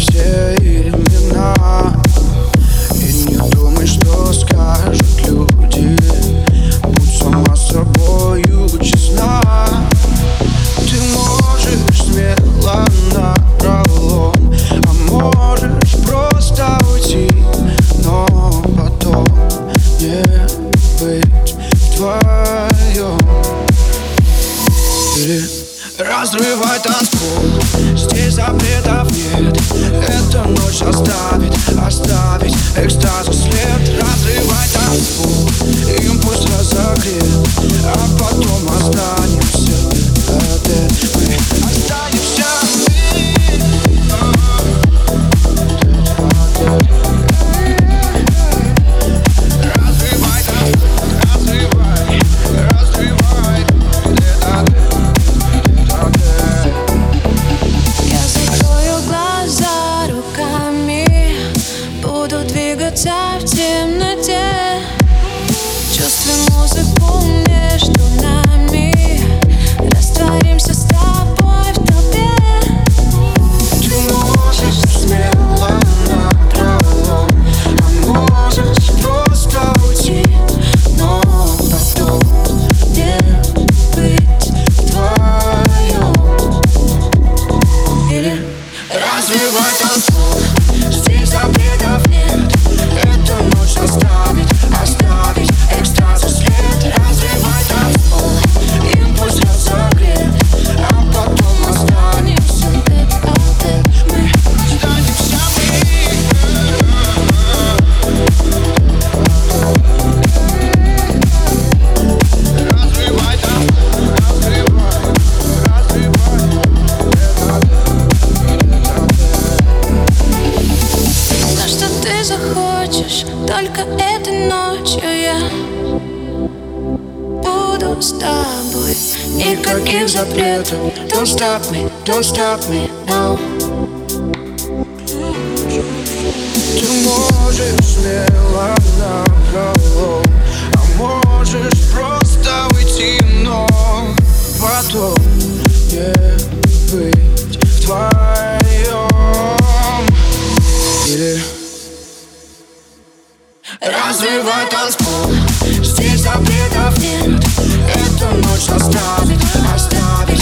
все имена. И не думай, что скажут люди. Будь сама с собою честна. Ты можешь смело напролом, а можешь просто уйти, но потом не быть вдвоем. Или разрывай танцпол, здесь запретов нет. Эта ночь оставить экстазу след. Разрывай танцпол, импульс разогрет, а потом останемся опять. Мы останемся Разрывай танцпол, разрывай. Я закрою глаза руками, буду двигаться в темноте. Чувствуй музыку между нами, растворимся с тобой в толпе. Ты можешь смело напролом, а можешь просто уйти, но потом не быть вдвоем. Или развивай танцпол, здесь запретов нет. Эту ночь оставить экстазу след. Развивай танцпол, импульс разогрет, а потом останемся тет-а-тет. Мы останемся Развивай танцпол, развивай. Знаю, что ты захочешь, только этой ночью я буду с тобой. Никаких запретов. Don't stop me now. Ты можешь смело напролом, а можешь просто уйти, но потом не быть вдвоем. Или развивай танцпол, здесь запретов нет. Эту ночь оставить